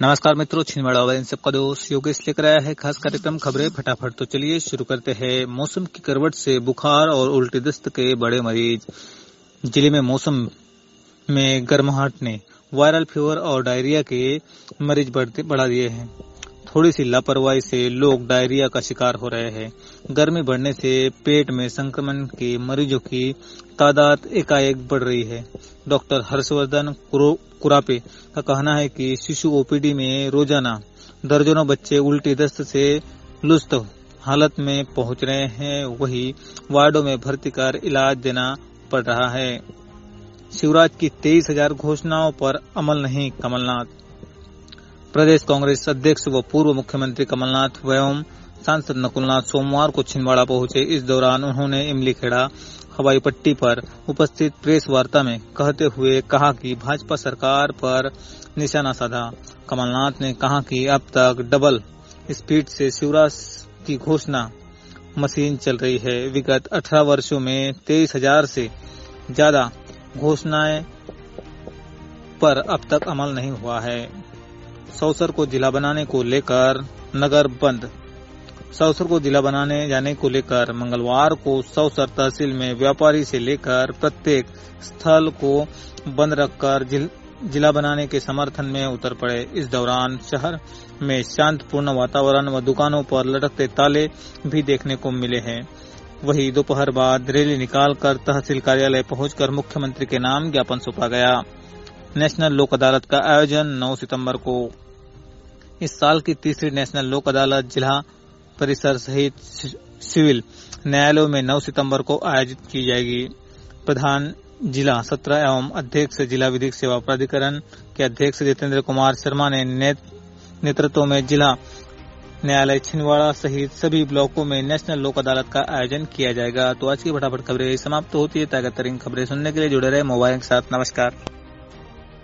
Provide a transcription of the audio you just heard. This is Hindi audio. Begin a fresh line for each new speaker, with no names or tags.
नमस्कार मित्रों, छिंदवाड़ा वाला इन सबका दोस्त योगेश लेकर आया है खास कार्यक्रम खबरें फटाफट। तो चलिए शुरू करते हैं। मौसम की करवट से बुखार और उल्टी दस्त के बड़े मरीज। जिले में मौसम में गर्माहट ने वायरल फीवर और डायरिया के मरीज बढ़ा दिए हैं। थोड़ी सी लापरवाही से लोग डायरिया का शिकार हो रहे हैं। गर्मी बढ़ने से पेट में संक्रमण के मरीजों की तादाद एकाएक बढ़ रही है। डॉक्टर हर्षवर्धन कुरापे का कहना है कि शिशु ओपीडी में रोजाना दर्जनों बच्चे उल्टी दस्त से लुस्त हालत में पहुंच रहे हैं। वहीं वार्डों में भर्ती कर इलाज देना पड़ रहा है। शिवराज की 23,000 घोषणाओं पर अमल नहीं, कमलनाथ। प्रदेश कांग्रेस अध्यक्ष व पूर्व मुख्यमंत्री कमलनाथ एवं सांसद नकुलनाथ सोमवार को छिंदवाड़ा पहुंचे। इस दौरान उन्होंने इमलीखेड़ा हवाई पट्टी पर उपस्थित प्रेस वार्ता में कहते हुए कहा कि भाजपा सरकार पर निशाना साधा। कमलनाथ ने कहा कि अब तक डबल स्पीड से शिवराज की घोषणा मशीन चल रही है। विगत 18 वर्षों में 23,000 से ज्यादा घोषणाएं पर अब तक अमल नहीं हुआ है। सौसर को जिला बनाने को लेकर नगर बंद। सौसर को जिला बनाने जाने को लेकर मंगलवार को सौसर तहसील में व्यापारी से लेकर प्रत्येक स्थल को बंद रखकर जिला बनाने के समर्थन में उतर पड़े। इस दौरान शहर में शांतिपूर्ण वातावरण व दुकानों पर लटकते ताले भी देखने को मिले हैं। वहीं दोपहर बाद रैली निकालकर तहसील कार्यालय पहुंचकर मुख्यमंत्री के नाम ज्ञापन सौंपा गया। नेशनल लोक अदालत का आयोजन 9 सितंबर को। इस साल की तीसरी नेशनल लोक अदालत जिला परिसर सहित सिविल न्यायालयों में 9 सितंबर को आयोजित की जाएगी। प्रधान जिला सत्र एवं अध्यक्ष जिला विधिक सेवा प्राधिकरण के अध्यक्ष जितेंद्र कुमार शर्मा ने नेतृत्व में जिला न्यायालय छिंदवाड़ा सहित सभी ब्लॉकों में नेशनल लोक अदालत का आयोजन किया जाएगा। तो आज की फटाफट खबरें समाप्त होती है। ताजा तरीन खबरें सुनने के लिए जुड़े रहे मोबाइल के साथ। नमस्कार।